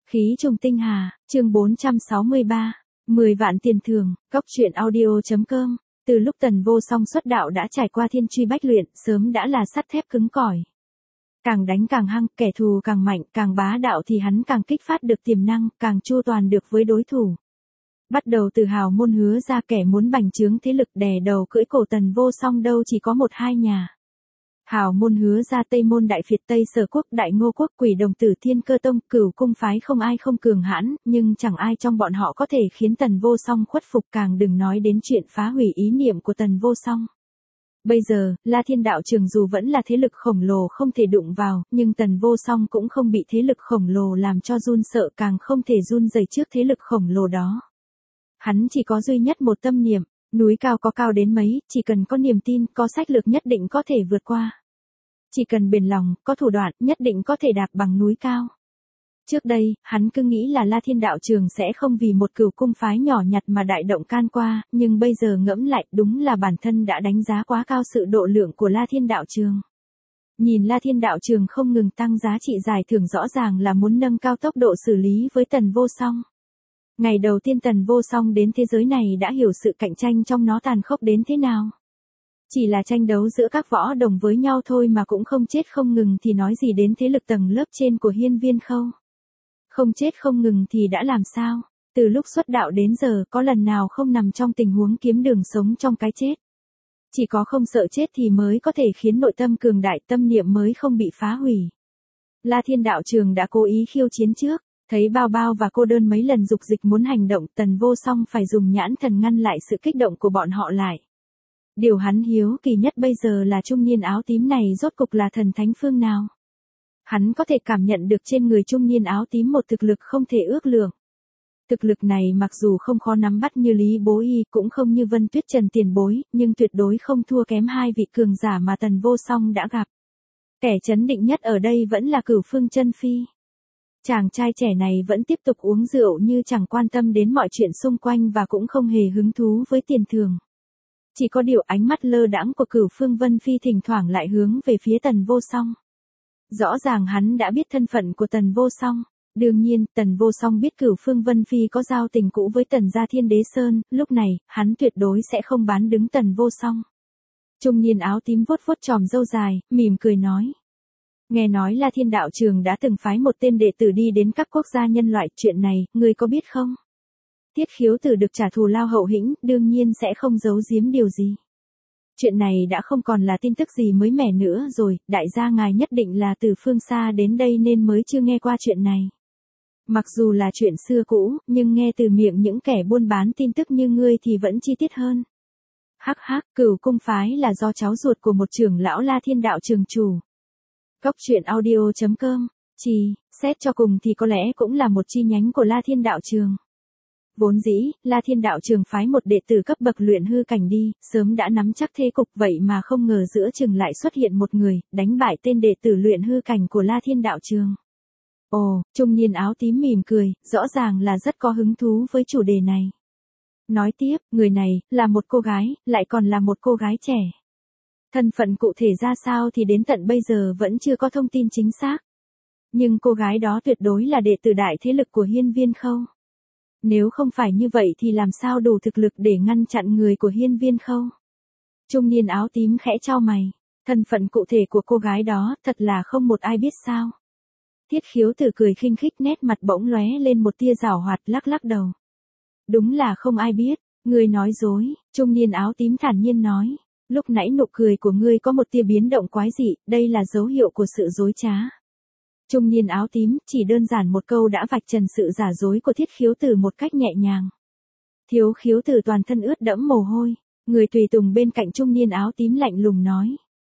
Khí trùng tinh hà, chương 463, 10 vạn tiền thưởng, góc truyện audio.com. Từ lúc Tần Vô Song xuất đạo đã trải qua thiên truy bách luyện, sớm đã là sắt thép cứng cỏi. Càng đánh càng hăng, kẻ thù càng mạnh, càng bá đạo thì hắn càng kích phát được tiềm năng, càng chu toàn được với đối thủ. Bắt đầu từ Hào Môn Hứa ra, kẻ muốn bành trướng thế lực đè đầu cưỡi cổ Tần Vô Song đâu chỉ có một hai nhà. Hào Môn Hứa ra, Tây Môn Đại Việt, Tây Sở Quốc, Đại Ngô Quốc, Quỷ Đồng Tử, Thiên Cơ Tông, Cửu Cung phái không ai không cường hãn, nhưng chẳng ai trong bọn họ có thể khiến Tần Vô Song khuất phục, càng đừng nói đến chuyện phá hủy ý niệm của Tần Vô Song. Bây giờ, La Thiên Đạo Trường dù vẫn là thế lực khổng lồ không thể đụng vào, nhưng Tần Vô Song cũng không bị thế lực khổng lồ làm cho run sợ, càng không thể run rẩy trước thế lực khổng lồ đó. Hắn chỉ có duy nhất một tâm niệm, núi cao có cao đến mấy, chỉ cần có niềm tin, có sách lược nhất định có thể vượt qua. Chỉ cần bền lòng, có thủ đoạn, nhất định có thể đạp bằng núi cao. Trước đây, hắn cứ nghĩ là La Thiên Đạo Trường sẽ không vì một Cửu Cung phái nhỏ nhặt mà đại động can qua, nhưng bây giờ ngẫm lại, đúng là bản thân đã đánh giá quá cao sự độ lượng của La Thiên Đạo Trường. Nhìn La Thiên Đạo Trường không ngừng tăng giá trị giải thưởng, rõ ràng là muốn nâng cao tốc độ xử lý với Tần Vô Song. Ngày đầu tiên Tần Vô Song đến thế giới này đã hiểu sự cạnh tranh trong nó tàn khốc đến thế nào. Chỉ là tranh đấu giữa các võ đồng với nhau thôi mà cũng không chết không ngừng thì nói gì đến thế lực tầng lớp trên của Hiên Viên Khâu. Không chết không ngừng thì đã làm sao? Từ lúc xuất đạo đến giờ có lần nào không nằm trong tình huống kiếm đường sống trong cái chết. Chỉ có không sợ chết thì mới có thể khiến nội tâm cường đại, tâm niệm mới không bị phá hủy. La Thiên Đạo Trường đã cố ý khiêu chiến trước, thấy Bao Bao và Cô Đơn mấy lần dục dịch muốn hành động, Tần Vô Song phải dùng nhãn thần ngăn lại sự kích động của bọn họ lại. Điều hắn hiếu kỳ nhất bây giờ là trung niên áo tím này rốt cục là thần thánh phương nào. Hắn có thể cảm nhận được trên người trung niên áo tím một thực lực không thể ước lượng. Thực lực này mặc dù không khó nắm bắt như Lý Bố Y, cũng không như Vân Tuyết Trần tiền bối, nhưng tuyệt đối không thua kém hai vị cường giả mà Tần Vô Song đã gặp. Kẻ chấn định nhất ở đây vẫn là Cửu Phương Chân Phi. Chàng trai trẻ này vẫn tiếp tục uống rượu như chẳng quan tâm đến mọi chuyện xung quanh và cũng không hề hứng thú với tiền thưởng. Chỉ có điều ánh mắt lơ đãng của Cửu Phương Vân Phi thỉnh thoảng lại hướng về phía Tần Vô Song. Rõ ràng hắn đã biết thân phận của Tần Vô Song. Đương nhiên, Tần Vô Song biết Cửu Phương Vân Phi có giao tình cũ với Tần gia Thiên Đế Sơn, lúc này, hắn tuyệt đối sẽ không bán đứng Tần Vô Song. Trung niên áo tím vuốt vuốt chòm râu dài, mỉm cười nói. Nghe nói La Thiên Đạo Trường đã từng phái một tên đệ tử đi đến các quốc gia nhân loại, chuyện này, ngươi có biết không? Tiết Khiếu Tử được trả thù lao hậu hĩnh, đương nhiên sẽ không giấu giếm điều gì. Chuyện này đã không còn là tin tức gì mới mẻ nữa rồi, đại gia ngài nhất định là từ phương xa đến đây nên mới chưa nghe qua chuyện này. Mặc dù là chuyện xưa cũ, nhưng nghe từ miệng những kẻ buôn bán tin tức như ngươi thì vẫn chi tiết hơn. Hắc hắc, Cửu Cung phái là do cháu ruột của một trưởng lão La Thiên Đạo Trường chủ. Góc truyện audio.com, xét cho cùng thì có lẽ cũng là một chi nhánh của La Thiên Đạo Trường. Vốn dĩ, La Thiên Đạo Trường phái một đệ tử cấp bậc luyện hư cảnh đi, sớm đã nắm chắc thế cục, vậy mà không ngờ giữa chừng lại xuất hiện một người, đánh bại tên đệ tử luyện hư cảnh của La Thiên Đạo Trường. Ồ, trung niên áo tím mỉm cười, rõ ràng là rất có hứng thú với chủ đề này. Nói tiếp, người này, là một cô gái, lại còn là một cô gái trẻ. Thân phận cụ thể ra sao thì đến tận bây giờ vẫn chưa có thông tin chính xác. Nhưng cô gái đó tuyệt đối là đệ tử đại thế lực của Hiên Viên Khâu. Nếu không phải như vậy thì làm sao đủ thực lực để ngăn chặn người của Hiên Viên Khâu? Trung niên áo tím khẽ chau mày, thân phận cụ thể của cô gái đó thật là không một ai biết sao. Tiết Khiếu Tử cười khinh khích, nét mặt bỗng lóe lên một tia giảo hoạt, lắc lắc đầu. Đúng là không ai biết, ngươi nói dối, trung niên áo tím thản nhiên nói. Lúc nãy nụ cười của ngươi có một tia biến động quái dị, đây là dấu hiệu của sự dối trá. Trung niên áo tím chỉ đơn giản một câu đã vạch trần sự giả dối của Thiết Khiếu Tử một cách nhẹ nhàng. Thiếu Khiếu Tử toàn thân ướt đẫm mồ hôi, người tùy tùng bên cạnh trung niên áo tím lạnh lùng nói.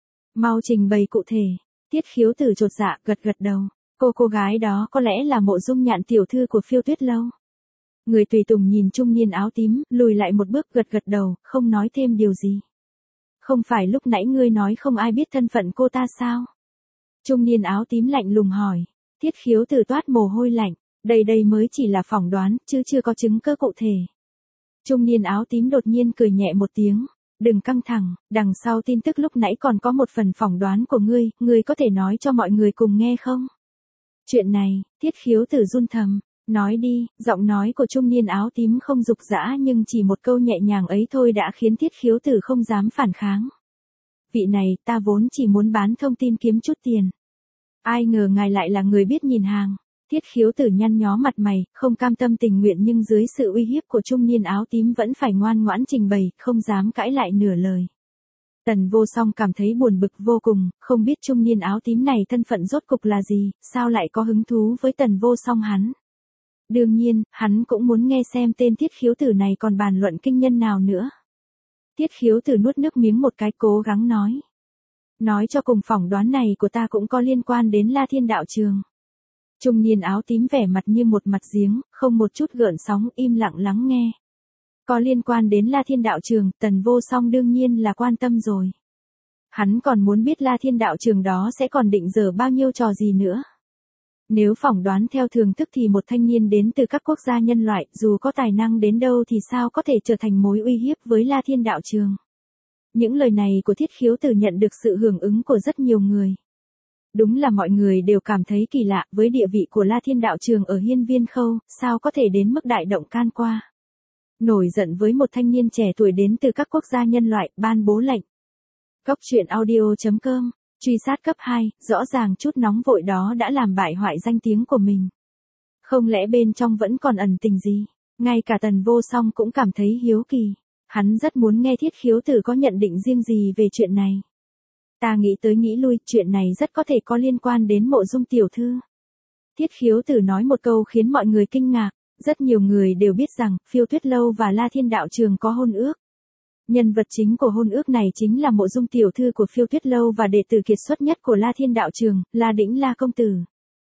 Mau trình bày cụ thể. Tiết Khiếu Tử chột dạ, gật gật đầu. Cô gái đó có lẽ là Mộ Dung Nhạn tiểu thư của Phiêu Tuyết Lâu. Người tùy tùng nhìn trung niên áo tím, lùi lại một bước, gật gật đầu, không nói thêm điều gì. Không phải lúc nãy ngươi nói không ai biết thân phận cô ta sao? Trung niên áo tím lạnh lùng hỏi. Tiết Khiếu Tử toát mồ hôi lạnh. Đây mới chỉ là phỏng đoán, chứ chưa có chứng cứ cụ thể. Trung niên áo tím đột nhiên cười nhẹ một tiếng. Đừng căng thẳng, đằng sau tin tức lúc nãy còn có một phần phỏng đoán của ngươi có thể nói cho mọi người cùng nghe không? Chuyện này, Thiết Khiếu Tử run thầm. Nói đi, giọng nói của trung niên áo tím không dục dã nhưng chỉ một câu nhẹ nhàng ấy thôi đã khiến Thiết Khiếu Tử không dám phản kháng. Vị này, ta vốn chỉ muốn bán thông tin kiếm chút tiền. Ai ngờ ngài lại là người biết nhìn hàng. Thiết Khiếu Tử nhăn nhó mặt mày, không cam tâm tình nguyện nhưng dưới sự uy hiếp của trung niên áo tím vẫn phải ngoan ngoãn trình bày, không dám cãi lại nửa lời. Tần Vô Song cảm thấy buồn bực vô cùng, không biết trung niên áo tím này thân phận rốt cục là gì, sao lại có hứng thú với Tần Vô Song hắn. Đương nhiên, hắn cũng muốn nghe xem tên Thiết Khiếu Tử này còn bàn luận kinh nhân nào nữa. Thiết Khiếu Tử nuốt nước miếng một cái cố gắng nói. Nói cho cùng phỏng đoán này của ta cũng có liên quan đến La Thiên Đạo Trường. Trung niên áo tím vẻ mặt như một mặt giếng, không một chút gợn sóng, im lặng lắng nghe. Có liên quan đến La Thiên Đạo Trường, Tần Vô Song đương nhiên là quan tâm rồi. Hắn còn muốn biết La Thiên Đạo Trường đó sẽ còn định dở bao nhiêu trò gì nữa. Nếu phỏng đoán theo thường thức thì một thanh niên đến từ các quốc gia nhân loại, dù có tài năng đến đâu thì sao có thể trở thành mối uy hiếp với La Thiên Đạo Trường. Những lời này của Thiết Khiếu Tử nhận được sự hưởng ứng của rất nhiều người. Đúng là mọi người đều cảm thấy kỳ lạ, với địa vị của La Thiên Đạo Trường ở Hiên Viên Khâu, sao có thể đến mức đại động can qua. Nổi giận với một thanh niên trẻ tuổi đến từ các quốc gia nhân loại, ban bố lệnh. Cóc truyện audio.com, truy sát cấp 2, rõ ràng chút nóng vội đó đã làm bại hoại danh tiếng của mình. Không lẽ bên trong vẫn còn ẩn tình gì? Ngay cả Tần Vô Song cũng cảm thấy hiếu kỳ. Hắn rất muốn nghe Thiết Khiếu Tử có nhận định riêng gì về chuyện này. Ta nghĩ tới nghĩ lui, chuyện này rất có thể có liên quan đến Mộ Dung tiểu thư. Thiết Khiếu Tử nói một câu khiến mọi người kinh ngạc. Rất nhiều người đều biết rằng, Phiêu Tuyết Lâu và La Thiên Đạo Trường có hôn ước. Nhân vật chính của hôn ước này chính là Mộ Dung tiểu thư của Phiêu Tuyết Lâu và đệ tử kiệt xuất nhất của La Thiên Đạo Trường, La Đĩnh La Công Tử.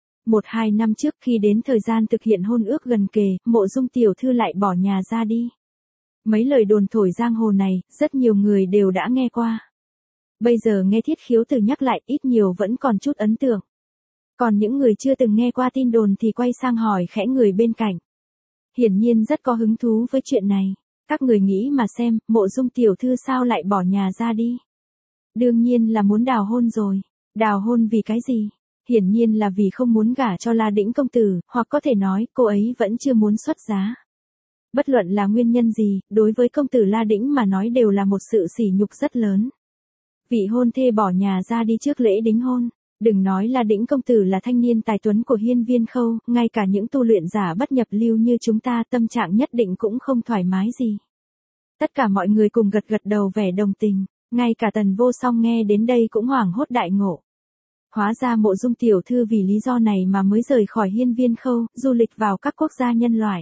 1-2 năm trước khi đến thời gian thực hiện hôn ước gần kề, Mộ Dung tiểu thư lại bỏ nhà ra đi. Mấy lời đồn thổi giang hồ này, rất nhiều người đều đã nghe qua. Bây giờ nghe Thiết Khiếu Tử nhắc lại, ít nhiều vẫn còn chút ấn tượng. Còn những người chưa từng nghe qua tin đồn thì quay sang hỏi khẽ người bên cạnh. Hiển nhiên rất có hứng thú với chuyện này. Các người nghĩ mà xem, Mộ Dung tiểu thư sao lại bỏ nhà ra đi? Đương nhiên là muốn đào hôn rồi. Đào hôn vì cái gì? Hiển nhiên là vì không muốn gả cho La Đĩnh công tử, hoặc có thể nói cô ấy vẫn chưa muốn xuất giá. Bất luận là nguyên nhân gì, đối với công tử La Đĩnh mà nói đều là một sự sỉ nhục rất lớn. Vị hôn thê bỏ nhà ra đi trước lễ đính hôn. Đừng nói La Đĩnh công tử là thanh niên tài tuấn của Hiên Viên Khâu, ngay cả những tu luyện giả bất nhập lưu như chúng ta tâm trạng nhất định cũng không thoải mái gì. Tất cả mọi người cùng gật gật đầu vẻ đồng tình, ngay cả Tần Vô Song nghe đến đây cũng hoảng hốt đại ngộ. Hóa ra Mộ Dung tiểu thư vì lý do này mà mới rời khỏi Hiên Viên Khâu, du lịch vào các quốc gia nhân loại.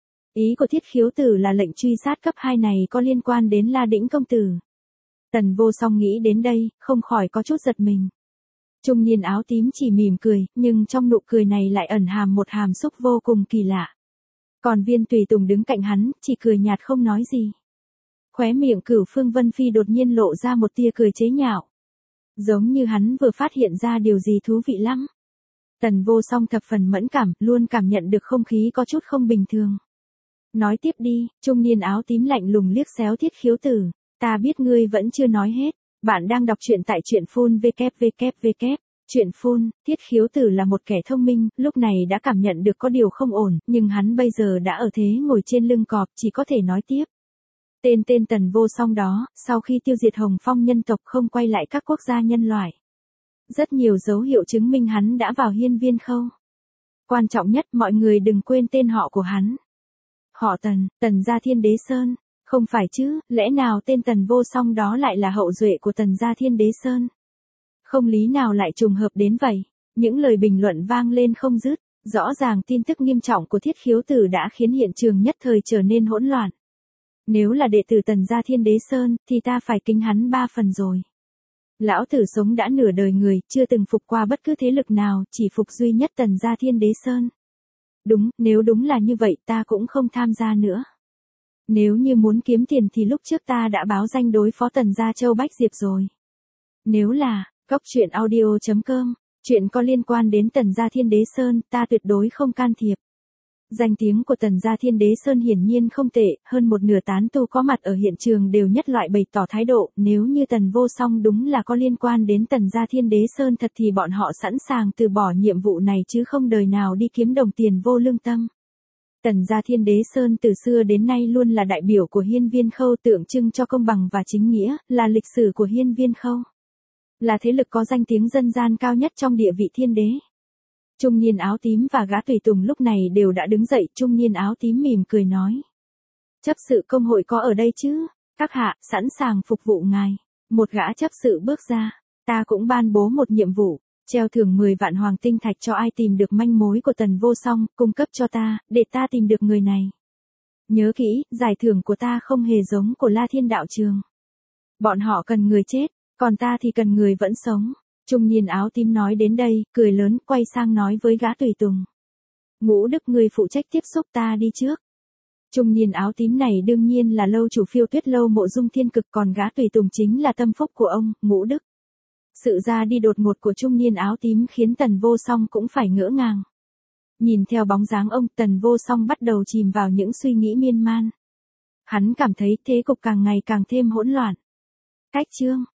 Ý của Thiết Khiếu Tử là lệnh truy sát cấp 2 này có liên quan đến La Đĩnh công tử. Tần Vô Song nghĩ đến đây, không khỏi có chút giật mình. Trung niên áo tím chỉ mỉm cười, nhưng trong nụ cười này lại ẩn hàm một hàm xúc vô cùng kỳ lạ. Còn Viên Tùy Tùng đứng cạnh hắn, chỉ cười nhạt không nói gì. Khóe miệng Cửu Phương Vân Phi đột nhiên lộ ra một tia cười chế nhạo. Giống như hắn vừa phát hiện ra điều gì thú vị lắm. Tần Vô Song thập phần mẫn cảm, luôn cảm nhận được không khí có chút không bình thường. Nói tiếp đi, trung niên áo tím lạnh lùng liếc xéo Thiết Khiếu Tử. Ta biết ngươi vẫn chưa nói hết. Bạn đang đọc truyện tại truyện phun www. Truyện phun, Thiết Khiếu Tử là một kẻ thông minh, lúc này đã cảm nhận được có điều không ổn, nhưng hắn bây giờ đã ở thế ngồi trên lưng cọp, chỉ có thể nói tiếp. Tên Tần Vô Song đó, sau khi tiêu diệt Hồng Phong nhân tộc không quay lại các quốc gia nhân loại. Rất nhiều dấu hiệu chứng minh hắn đã vào Hiên Viên Khâu. Quan trọng nhất mọi người đừng quên tên họ của hắn. Họ Tần, Tần gia Thiên Đế Sơn. Không phải chứ, lẽ nào tên Tần Vô Song đó lại là hậu duệ của Tần gia Thiên Đế Sơn? Không lý nào lại trùng hợp đến vậy. Những lời bình luận vang lên không dứt. Rõ ràng tin tức nghiêm trọng của Thiết Khiếu Tử đã khiến hiện trường nhất thời trở nên hỗn loạn. Nếu là đệ tử Tần gia Thiên Đế Sơn, thì ta phải kính hắn 3 phần rồi. Lão tử sống đã nửa đời người, chưa từng phục qua bất cứ thế lực nào, chỉ phục duy nhất Tần gia Thiên Đế Sơn. Đúng, nếu đúng là như vậy ta cũng không tham gia nữa. Nếu như muốn kiếm tiền thì lúc trước ta đã báo danh đối phó Tần gia Châu Bách Diệp rồi. Nếu là, cóc truyện audio.com, chuyện có liên quan đến Tần gia Thiên Đế Sơn, ta tuyệt đối không can thiệp. Danh tiếng của Tần gia Thiên Đế Sơn hiển nhiên không tệ, hơn một nửa tán tu có mặt ở hiện trường đều nhất loại bày tỏ thái độ, nếu như Tần Vô Song đúng là có liên quan đến Tần gia Thiên Đế Sơn thật thì bọn họ sẵn sàng từ bỏ nhiệm vụ này chứ không đời nào đi kiếm đồng tiền vô lương tâm. Tần gia Thiên Đế Sơn từ xưa đến nay luôn là đại biểu của Hiên Viên Khâu, tượng trưng cho công bằng và chính nghĩa, là lịch sử của Hiên Viên Khâu. Là thế lực có danh tiếng dân gian cao nhất trong địa vị thiên đế. Trung niên áo tím và gã tùy tùng lúc này đều đã đứng dậy, trung niên áo tím mỉm cười nói. Chấp sự công hội có ở đây chứ? Các hạ, sẵn sàng phục vụ ngài. Một gã chấp sự bước ra. Ta cũng ban bố một nhiệm vụ, treo thưởng 10 vạn hoàng tinh thạch cho ai tìm được manh mối của Tần Vô Song, cung cấp cho ta, để ta tìm được người này. Nhớ kỹ, giải thưởng của ta không hề giống của La Thiên Đạo Trường. Bọn họ cần người chết, còn ta thì cần người vẫn sống. Trung niên áo tím nói đến đây, cười lớn, quay sang nói với gã tùy tùng. Ngũ Đức người phụ trách tiếp xúc ta đi trước. Trung niên áo tím này đương nhiên là lâu chủ Phiêu Tuyết lâu Mộ Dung Thiên Cực, còn gã tùy tùng chính là tâm phúc của ông, Ngũ Đức. Sự ra đi đột ngột của trung niên áo tím khiến Tần Vô Song cũng phải ngỡ ngàng. Nhìn theo bóng dáng ông, Tần Vô Song bắt đầu chìm vào những suy nghĩ miên man. Hắn cảm thấy thế cục càng ngày càng thêm hỗn loạn. Cách chương